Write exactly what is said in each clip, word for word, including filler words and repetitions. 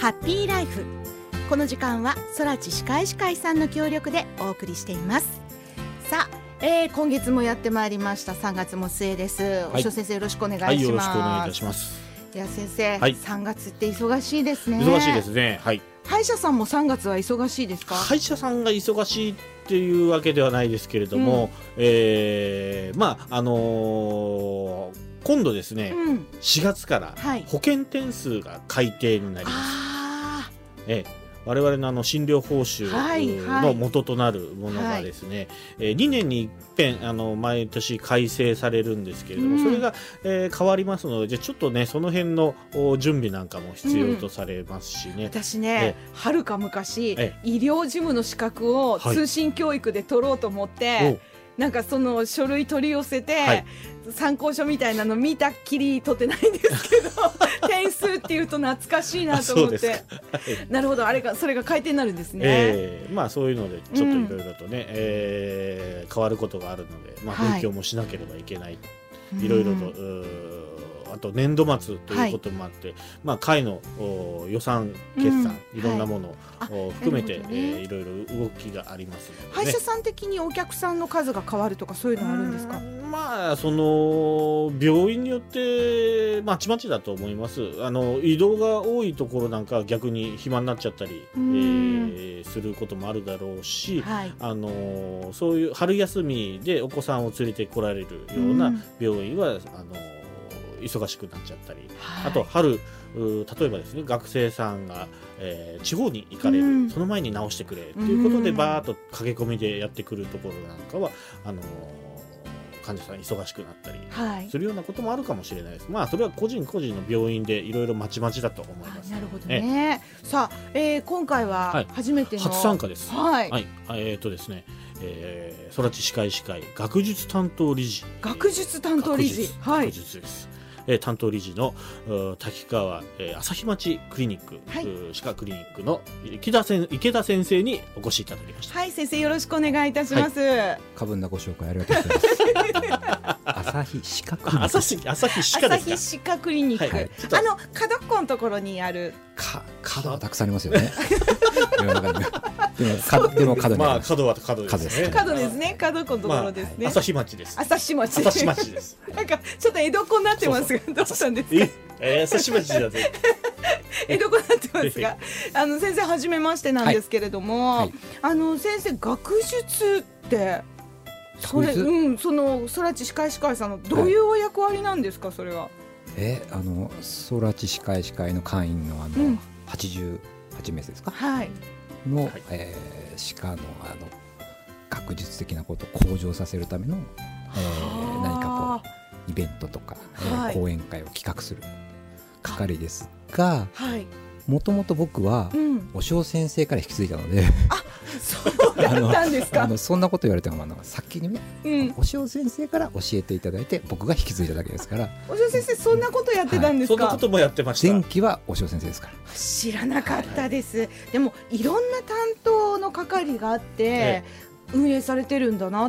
ハッピーライフ。この時間は空知歯科医師会さんの協力でお送りしています。さあ、えー、今月もやってまいりました。さんがつも末です、はい、おしょ先生よろしくお願いします。はい、よろしくお願いいたします。いや先生、はい、さんがつって忙しいですね。 忙しいですね。はい。 歯医者さんもさんがつは忙しいですか？ 歯医者さんが忙しいっていうわけではないですけれども、うん、えー、まああのー、今度ですね、うん、しがつから保険点数が改定になります。はい、ええ我々のあの診療報酬の元となるものがですね、はいはい、にねんに一遍あの毎年改正されるんですけれども、うん、それが、えー、変わりますので、じゃあちょっとねその辺の準備なんかも必要とされますしね、うん、 私ねはるか昔医療事務の資格を通信教育で取ろうと思って、はい、なんかその書類取り寄せて、はい、参考書みたいなの見たっきり取ってないんですけど点数っていうと懐かしいなと思って、はい、なるほど、あれがそれが改定になるんですね。 えー、まあそういうのでちょっといろいろとね、うんえー、変わることがあるので、まあ、勉強もしなければいけない、いろいろと、あと年度末ということもあって、はいまあ、会の予算決算、うん、いろんなものを含めて、はいえー、いろいろ動きがありますので、ね、 歯医者さん的にお客さんの数が変わるとかそういうのはあるんですか？ まあその病院によってまちまちだと思います。あの移動が多いところなんか逆に暇になっちゃったり、えー、することもあるだろうし、はい、あのそういう春休みでお子さんを連れてこられるような病院はあの忙しくなっちゃったり、はい、あと春例えばですね学生さんが、えー、地方に行かれる、うん、その前に直してくれということで、うん、バーッと駆け込みでやってくるところなんかはあの患者さん忙しくなったりするようなこともあるかもしれないです、はい、まあそれは個人個人の病院でいろいろまちまちだと思います。 なるほどね。さあ、えー、今回は初めての、 はい、初参加です。 はい、 はい、えー、っとですねえー、空知歯科医師会学術担当理事学術担当理事はい学術です、えー、担当理事の滝川、えー、朝日町クリニック、はい、歯科クリニックの池田, 先池田先生にお越しいただきました。 はい、先生よろしくお願いいたします。 はい、過分なご紹介ありがとうございます朝日歯科クリニック朝日朝日歯科ですか？ 朝日歯科クリニック、はい、あの角っこのところにあるか角はたくさんありますよね世の中にでも角でも角にまあ角は角ですね。 角ですね。角っこのところですね。 朝日町です。 朝日町朝日町ですなんかちょっと江戸っ子になってますがどうしたんですか？ えー、朝日町だぜ江戸っ子になってますがあの先生初めましてなんですけれども、はいはい、あの先生学術ってそれ、うん、その空知歯科医師会さんのどういうお役割なんですか？それはえあの空知歯科医師会の会員のあの、うん、はちじゅうはちめいですか、はいの、はいえー、歯科のあの学術的なことを向上させるための、えー、何かこうイベントとか、はい、講演会を企画する係ですが、もともと僕は、うん、おしょう先生から引き継いだのであそうだったんですか？ あのそんなこと言われてもあの先にね、うん、おしょう先生から教えていただいて僕が引き継いだだけですから。 おしょう先生そんなことやってたんですか？はい、 そんなこともやってました。 前期はおしょう先生ですから。 知らなかったです、はい、でもいろんな担当の係があって、ええ、運営されてるんだなって。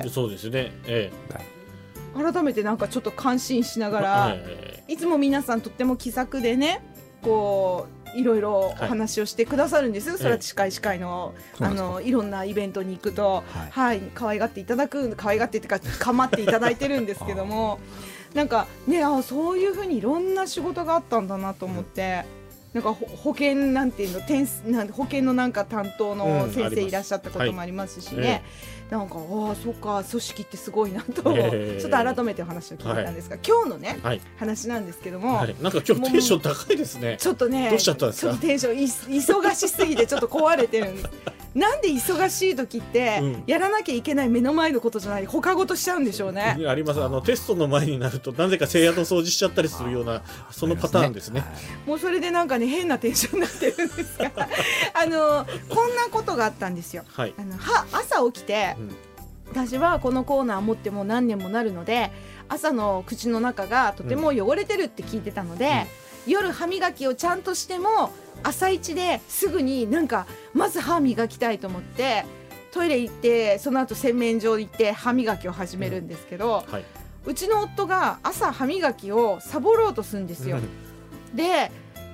そうですね、ええ、改めてなんかちょっと感心しながら、はい、いつも皆さんとっても気さくでねこういろいろお話をしてくださるんです、はい、空知歯科医師会の、ええ、あのいろんなイベントに行くと、はいはい、可愛がっていただく可愛がってっていうか構っていただいてるんですけどもなんかねあそういうふうにいろんな仕事があったんだなと思って、うん、なんか保険なんていうの点なん保険のなんか担当の先生いらっしゃったこともありますしね、うんはいなんかあそうか組織ってすごいなと、えー、ちょっと改めてお話を聞いたんですが、はい、今日のね、はい、話なんですけども、はい、 なんか今日テンション高いですね。 ちょっとねどうしちゃったんですか？ ちょっとテンションい忙しすぎてちょっと壊れてるんですなんで忙しい時って、うん、やらなきゃいけない目の前のことじゃない他事しちゃうんでしょうね。 あります。あのテストの前になるとなぜか聖夜の掃除しちゃったりするようなそのパターンですね。 もうそれでなんかね変なテンションになってるんですがあのこんなことがあったんですよ、はい、あのは朝起きて、うん私はこのコーナー持ってもう何年もなるので朝の口の中がとても汚れてるって聞いてたので、うん、夜歯磨きをちゃんとしても朝一ですぐになんかまず歯磨きたいと思ってトイレ行ってその後洗面所行って歯磨きを始めるんですけど、うんはい、うちの夫が朝歯磨きをサボろうとするんですよ、うん、で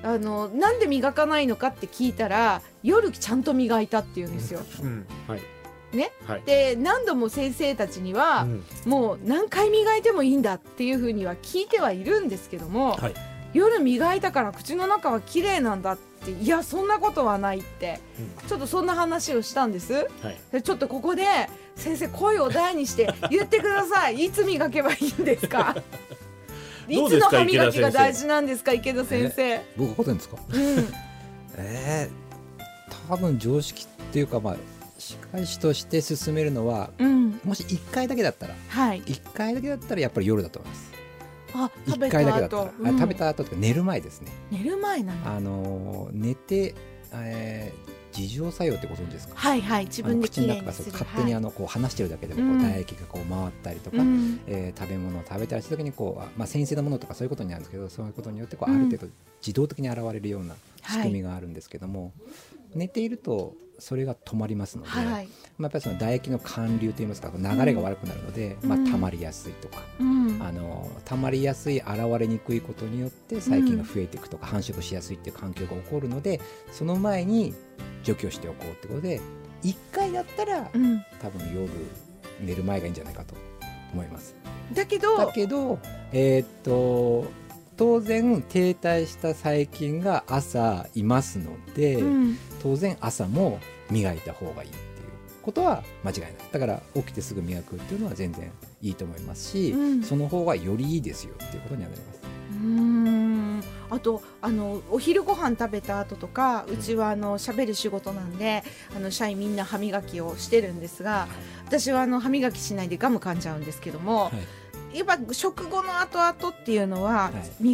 あのなんで磨かないのかって聞いたら夜ちゃんと磨いたって言うんですよ、 うんはいねはい、 で何度も先生たちには、うん、もう何回磨いてもいいんだっていうふうには聞いてはいるんですけども、はい、夜磨いたから口の中は綺麗なんだっていやそんなことはないって、うん、ちょっとそんな話をしたんです、はい、でちょっとここで先生声を大にして言ってくださいいつ磨けばいいんですかいつの歯磨きが大事なんですか池田先生。 僕が答えるんですか、うん、えー、多分常識っていうか、まあ、歯科医師として進めるのは、うん、もしいっかいだけだったら、はい、いっかいだけだったらやっぱり夜だと思います。 あ食べた後いっかいだけだったら、うん、食べた後とか寝る前ですね。 寝る前なの、 あの寝て、えー自浄作用ってご存知ですか。 はいはい自分できれいにする勝手にあのこう離してるだけでもこう唾液がこう回ったりとか、うんえー、食べ物を食べたりした時にこう、まあ、繊細なものとかそういうことになるんですけどそういうことによってこうある程度自動的に現れるような仕組みがあるんですけども、はい、寝ているとそれが止まりますので、はいまあ、やっぱりその唾液の環流といいますか流れが悪くなるので、うんまあ、溜まりやすいとか、うん、あの溜まりやすい現れにくいことによって細菌が増えていくとか、うん、繁殖しやすいっていう環境が起こるのでその前に除去しておこうってことでいっかいだったら、うん、多分夜寝る前がいいんじゃないかと思います。 だけどだけど、えー、っと当然停滞した細菌が朝いますので、うん、当然朝も磨いた方がいいっていうことは間違いない。だから起きてすぐ磨くっていうのは全然いいと思いますし、うん、その方がよりいいですよっていうことにはなります。 うーんあとあのお昼ご飯食べた後とかうちはあの喋る仕事なんであの社員みんな歯磨きをしてるんですが、はい、私はあの歯磨きしないでガム噛んじゃうんですけども、はいやっぱ食後の後々っていうのは、はい、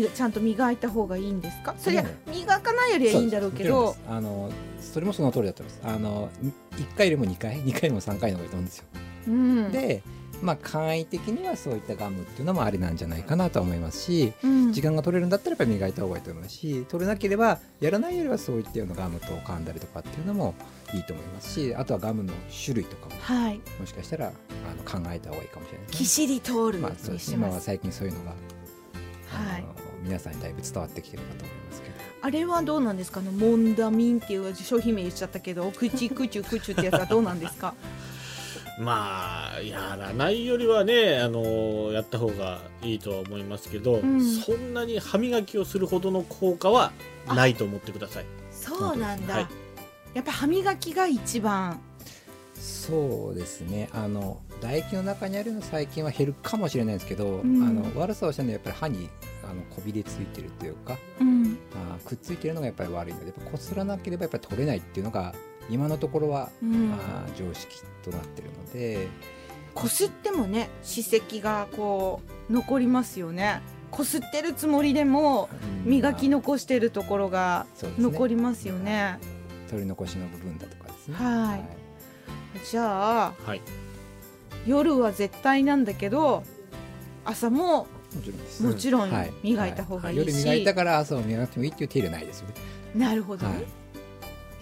ちゃんと磨いた方がいいんですか。それは磨かないよりはいいんだろうけどあのそれもその通りだと思います。あのいっかいよりもにかいにかいよりもさんかいの方がいいと思うんですよ、うん、でまあ簡易的にはそういったガムっていうのもありなんじゃないかなとは思いますし、うん、時間が取れるんだったらやっぱり磨いた方がいいと思いますし取れなければやらないよりはそういったようなガムと噛んだりとかっていうのもいいと思いますしあとはガムの種類とかも、はい、もしかしたらあの考えた方がいいかもしれないですね。 キシリトール、 まあ、そうです今は最近そういうのが、はい、皆さんにだいぶ伝わってきてるかと思いますけどあれはどうなんですかね。モンダミンっていう商品名言っちゃったけどクチクチュクチュってやつはどうなんですかまあやらないよりはねあのやった方がいいとは思いますけど、うん、そんなに歯磨きをするほどの効果はないと思ってください。 そうなんだ、はい、やっぱ歯磨きが一番。 そうですねあの唾液の中にあるの細菌は減るかもしれないですけど、うん、あの悪さをしたのはやっぱり歯にあのこびりついてるというか、うん、あくっついてるのがやっぱり悪いのでやっぱこすらなければやっぱり取れないっていうのが今のところは、うん、あ常識となってるのでこすってもね歯石がこう残りますよね。こすってるつもりでも、うん、磨き残してるところが残りますよね。 取り残しの部分だとかですね。 はい、はい、じゃあ、はい、夜は絶対なんだけど朝ももちろんです、もちろん磨いた方がいいし、 はいはい、夜磨いたから朝を磨いてもいいっていう手入れないですよね。 なるほどね、はい、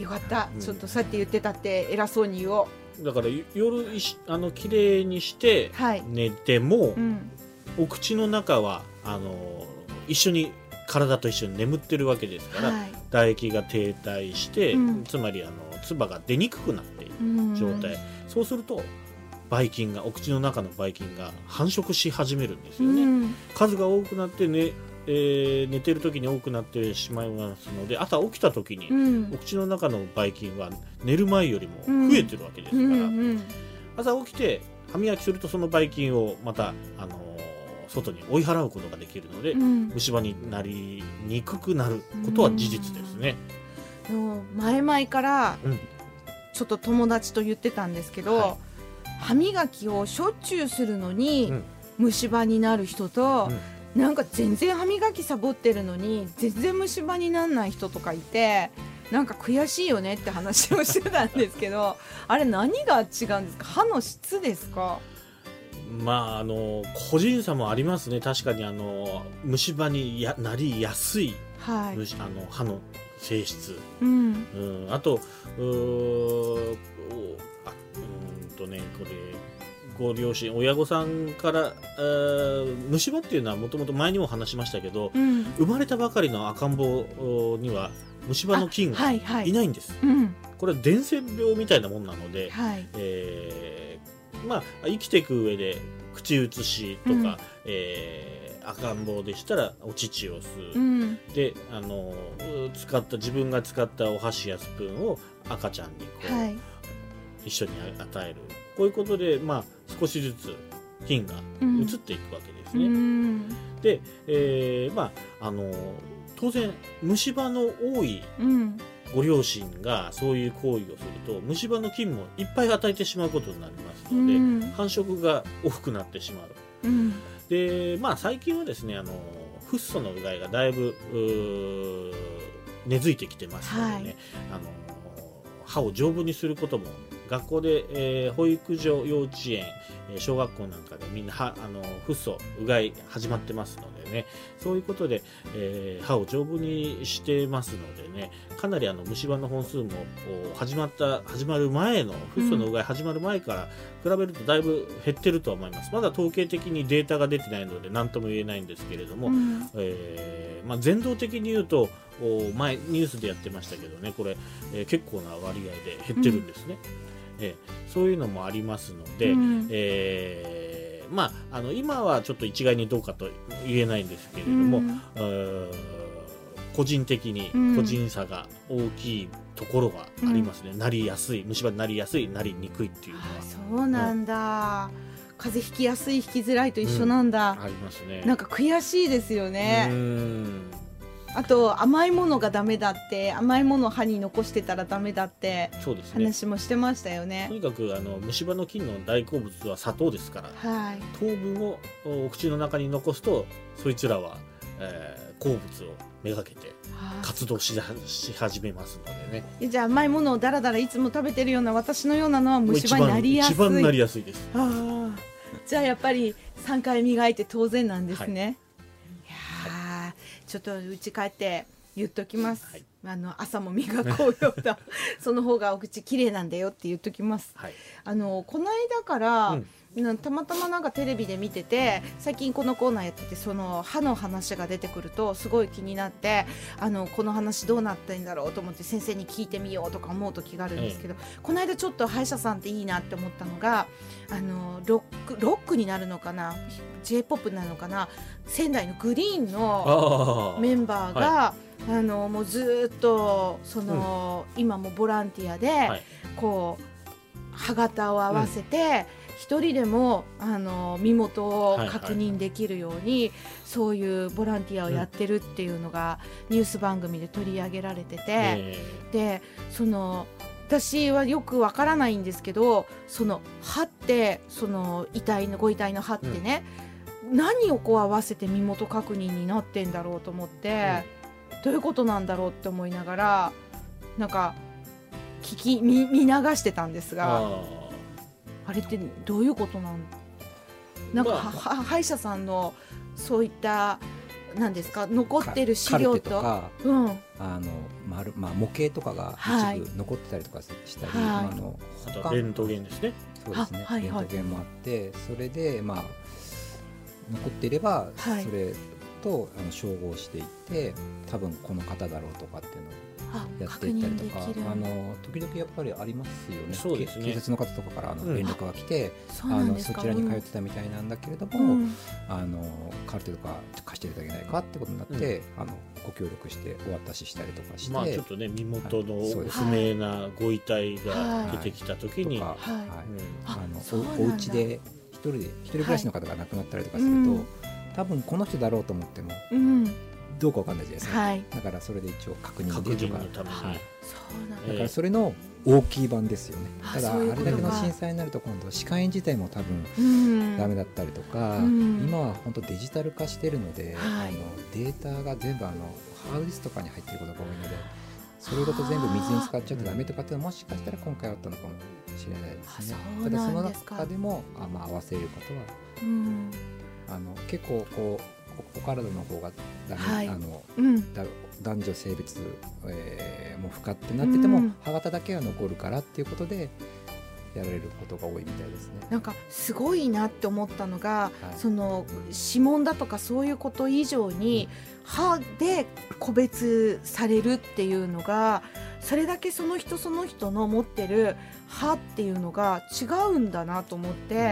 よかった、うん、ちょっとそうやって言ってたって偉そうに言おう。だから夜あの綺麗にして寝ても、はいうん、お口の中はあの一緒に体と一緒に眠ってるわけですから、はい、唾液が停滞して、うん、つまりあの唾が出にくくなっている状態、うん、そうするとばい菌がお口の中のばい菌が繁殖し始めるんですよね、うん、数が多くなってねえー、寝てる時に多くなってしまいますので朝起きた時に、うん、お口の中のばい菌は寝る前よりも増えてるわけですから、うんうんうん、朝起きて歯磨きするとそのばい菌をまた、あのー、外に追い払うことができるので、うん、虫歯になりにくくなることは事実ですね、 うん、前々からちょっと友達と言ってたんですけど、はい、歯磨きをしょっちゅうするのに、うん、虫歯になる人と、うんなんか全然歯磨きサボってるのに全然虫歯にならない人とかいてなんか悔しいよねって話をしてたんですけどあれ何が違うんですか。歯の質ですか。 まああの個人差もありますね。確かにあの虫歯にやなりやすい、はい、虫あの歯の性質、うんうん、あとうーあうんとねこれご両親親御さんから虫歯っていうのはもともと前にも話しましたけど、うん、生まれたばかりの赤ん坊には虫歯の菌がいないんです、はいはいうん、これは伝染病みたいなもんなので、はいえーまあ、生きていく上で口移しとか、うんえー、赤ん坊でしたらお乳を吸う、うん、であの使った自分が使ったお箸やスプーンを赤ちゃんにこう、はい、一緒に与えるこういうことで、まあ、少しずつ菌が移っていくわけですね、うん、で、えーまあ、あの当然虫歯の多いご両親がそういう行為をすると虫歯の菌もいっぱい与えてしまうことになりますので、うん、繁殖が多くなってしまう、うん、で、まあ、最近はですねあのフッ素のうがいがだいぶ根付いてきてますのでね、はい、あの歯を丈夫にすることも学校で、えー、保育所幼稚園小学校なんかでみんな歯あのフッ素うがい始まってますのでねそういうことで、えー、歯を丈夫にしてますのでねかなりあの虫歯の本数も始まった始まる前のフッ素のうがい始まる前から比べるとだいぶ減ってるとは思います。まだ統計的にデータが出てないので何とも言えないんですけれども、うんえーまあ、全道的に言うと前ニュースでやってましたけどねこれ、えー、結構な割合で減ってるんですね、うんえー、そういうのもありますので、うんえーまあ、あの今はちょっと一概にどうかと言えないんですけれども、うん、個人的に個人差が大きいところがありますね、うん、なりやすい虫歯になりやすいなりにくいっていうのはそうなんだ、うん、風邪ひきやすい引きづらいと一緒なんだ、 うん、ありますね。 なんか悔しいですよね。うんあと甘いものがダメだって甘いものを歯に残してたらダメだって話もしてましたよね。 とにかくあの虫歯の菌の大好物は砂糖ですから、はい、糖分をお口の中に残すとそいつらは、えー、好物をめがけて活動し始めますのでね。 じゃあ甘いものをだらだらいつも食べてるような私のようなのは虫歯になりやすい。 一番なりやすいです。 あじゃあやっぱりさんかい磨いて当然なんですね、はい、いやちょっと家帰って言っときます、はい、あの朝も磨こうよとその方がお口きれいなんだよって言っときます、はい、あのこの間から、うんたまたまなんかテレビで見てて最近このコーナーやっててその歯の話が出てくるとすごい気になってあのこの話どうなってんだろうと思って先生に聞いてみようとか思う時があるんですけど、ええ、この間ちょっと歯医者さんっていいなって思ったのがあのロック、ロックになるのかな ジェイポップ なのかな仙台のグリーンのメンバーがあ、はい、あのもうずっとその、うん、今もボランティアで、はい、こう歯型を合わせて、うん一人でもあの身元を確認できるように、はいはい、そういうボランティアをやってるっていうのが、うん、ニュース番組で取り上げられてて、えー、でその私はよくわからないんですけどその歯ってその遺体のご遺体の歯ってね、うん、何をこう合わせて身元確認になってんだろうと思って、うん、どういうことなんだろうって思いながらなんか聞き 見, 見流してたんですがあれってどういうことなんなんか、まあ、歯医者さんのそういった何ですか残ってる資料とか、うん、 あの丸、まあ、模型とかが一部残ってたりとかしたり、はい、あの他レントゲンですね。 そうですね、はいはい、レントゲンもあってそれで、まあ、残っていれば、はい、それとあの照合していって多分この方だろうとかっていうのをやっていったりとかあの時々やっぱりありますよね。そうですね警察の方とかからあの連絡が来て、うん、あのそちらに通ってたみたいなんだけれども、うん、あのカルテとか貸していただけないかってことになって、うん、あのご協力してお渡ししたりとかして、 まあ、ちょっとね身元の不明なご遺体が出てきた時に、はいはいはい、 あのお, お家で一人で一人暮らしの方が亡くなったりとかすると、はい、多分この人だろうと思っても、うんどうかわかんないじゃないですか、はい、だからそれで一応確認でとか、はい、そうなんだからそれの大きい版ですよね。ただあれだけの震災になると今度歯科医自体も多分ダメだったりとか、うん、今は本当デジタル化してるので、はい、あのデータが全部あのハードディスクとかに入っていることが多いのでそれごと全部水に使っちゃってダメとかっていうのはもしかしたら今回あったのかもしれないですね。ただその中でもあ、まあ、合わせることは、うん、あの結構こうお体の方がダメ、はい、あのうん、だ男女性別、えー、もう不可ってなってても、うん、歯型だけは残るからっていうことでやられることが多いみたいですね。 なんかすごいなって思ったのが、はい、その指紋だとかそういうこと以上に歯で個別されるっていうのが、それだけその人その人の持ってる歯っていうのが違うんだなと思って、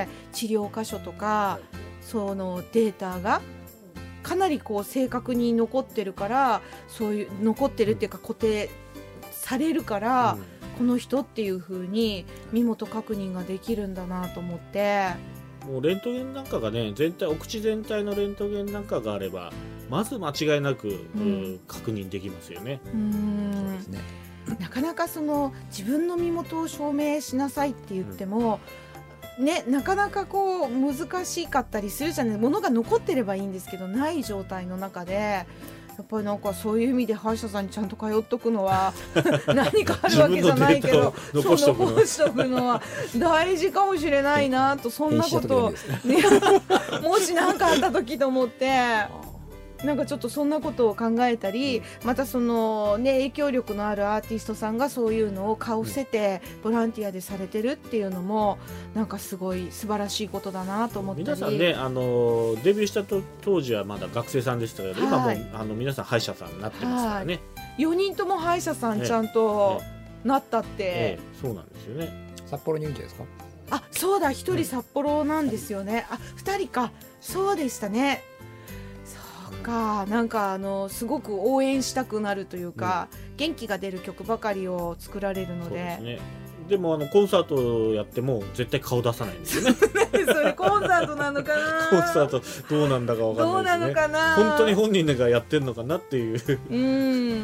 治療箇所とかそのデータがかなりこう正確に残ってるから、そういう残ってるっていうか固定されるから、うん、この人っていう風に身元確認ができるんだなと思って。 もうレントゲンなんかがね、全体お口全体のレントゲンなんかがあればまず間違いなく、うん、確認できますよね。 うーん、そうですね。なかなかその自分の身元を証明しなさいって言っても、うんね、なかなかこう難しかったりするじゃない。物が残ってればいいんですけど、ない状態の中でやっぱりなんかそういう意味で歯医者さんにちゃんと通っとくのは何かあるわけじゃないけど、 残しとくの残しとくのは大事かもしれないなと、そんなことを、ね、もし何かあった時と思ってなんかちょっとそんなことを考えたり、またそのね影響力のあるアーティストさんがそういうのを顔伏せてボランティアでされてるっていうのもなんかすごい素晴らしいことだなと思ったり。 皆さんね、あのデビューしたと当時はまだ学生さんでしたけど、今もうあの皆さん歯医者さんになってますからね。 よにんとも歯医者さんちゃんとなったって、 ええええ、そうなんですよね。 札幌にいるんじゃないですか。 あ、そうだ、一人札幌なんですよね。あ、二人か、そうでしたね。かなんかあのすごく応援したくなるというか、うん、元気が出る曲ばかりを作られるので。そうですね。 でもあのコンサートやっても絶対顔出さないんですよね。 それコンサートなのかな。 コンサートどうなんだかわかんないですね。どうなのかな。本当に本人がやってるのかなっていう。うん。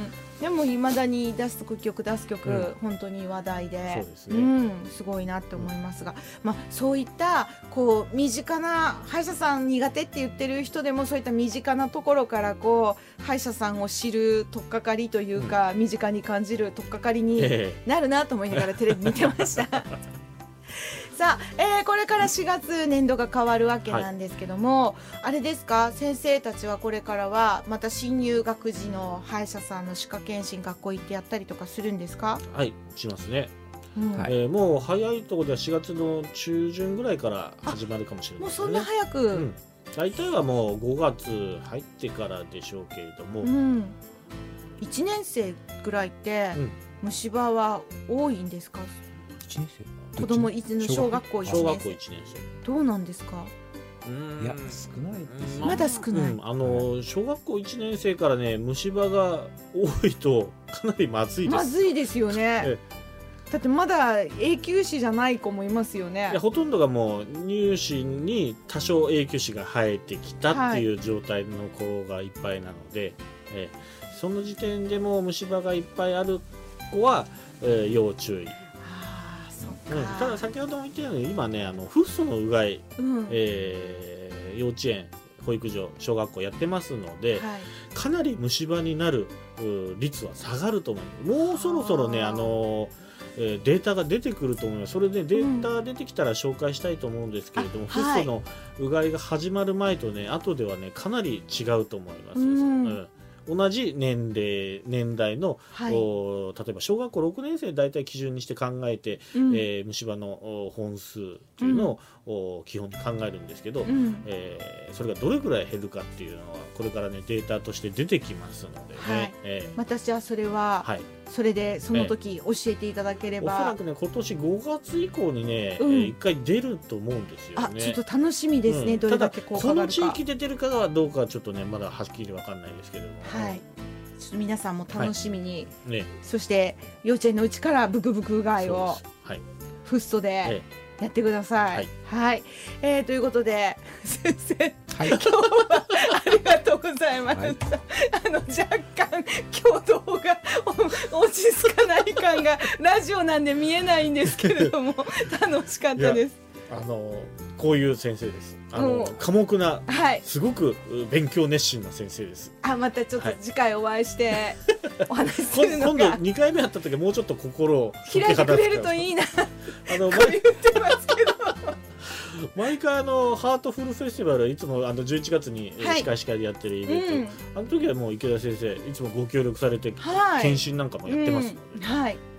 でもいまだに出す曲出す曲、うん、本当に話題で、 そうですね、 うん、すごいなって思いますが、うん、まあ、そういったこう身近な歯医者さん苦手って言ってる人でもそういった身近なところからこう歯医者さんを知る取っかかりというか、うん、身近に感じる取っかかりになるなと思いながらテレビ見てました。さあ、えー、これからしがつ年度が変わるわけなんですけども、はい、あれですか、先生たちはこれからはまた新入学時の歯医者さんの歯科検診学校行ってやったりとかするんですか？ はい、しますね。うん、えー、もう早いところではしがつの中旬ぐらいから始まるかもしれないですね。 もうそんな早く、うん、 大体はもうごがつ入ってからでしょうけれども、うん、 いちねん生ぐらいって虫歯は多いんですか？ いちねん生子供いつの小学校いちねん生。 小学校いちねん生。 どうなんですか？ いや少ないです。 まだ少ない。 うん、あの小学校いちねん生からね虫歯が多いとかなりまずいです。 まずいですよね。だってまだ永久歯じゃない子もいますよね。 いやほとんどがもう乳歯に多少永久歯が生えてきたっていう状態の子がいっぱいなので、はい、えその時点でも虫歯がいっぱいある子は、えー、要注意。うん、ただ先ほども言ったように今ねあのフッ素のうがい、うん、えー、幼稚園保育所小学校やってますので、はい、かなり虫歯になる率は下がると思う。もうそろそろねあの、えー、データが出てくると思います。それでデータ出てきたら紹介したいと思うんですけれども、うん、フッ素のうがいが始まる前とね後ではねかなり違うと思います。うん、うん同じ年齢年代の、はい、お例えば小学校ろくねん生大体基準にして考えて、うん、えー、虫歯の本数というのを、うん、基本に考えるんですけど、うん、えー、それがどれくらい減るかっていうのはこれからねデータとして出てきますのでね、はい、 えー、私はそれは、はい、それでその時教えていただければ、 えー、おそらくね今年ごがつ以降にね、うん、えー、いっかい出ると思うんですよね。 あ、ちょっと楽しみですね、うん、どれだけ効果があるか。 ただこの地域で出るかはどうかはちょっとねまだはっきり分かんないですけども、 はい、ちょっと皆さんも楽しみに、はいね、そして幼稚園のうちからブクブクうがいを、はい、フッ素でやってください。はい、はい、えー、ということで先生、はい、今日はありがとうございました。はい、あの若干今日動画落ち着かない感がラジオなんで見えないんですけれども楽しかったです。 あのこういう先生です。あの寡黙な、はい、すごく勉強熱心な先生です。 あ、またちょっと次回お会いして、はい、お話しするのが今度にかいめ会った時はもうちょっと心を開いてくれるといいなあの言ってますけど毎回あのハートフルフェスティバルいつもあのじゅういちがつに司会司会でやってるイベント、うん、あの時はもう池田先生いつもご協力されて、はい、検診なんかもやってますので、 うん、はい、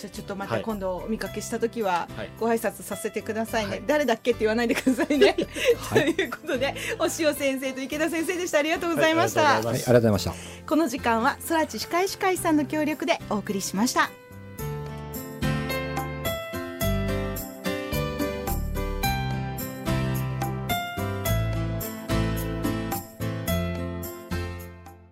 じゃあちょっとまた今度お見かけした時はご挨拶させてくださいね、はい、誰だっけって言わないでくださいね、はい、ということでお塩先生と池田先生でした。ありがとうございました。 はい、ありがとうございました。 この時間は空知歯科医師会さんの協力でお送りしました。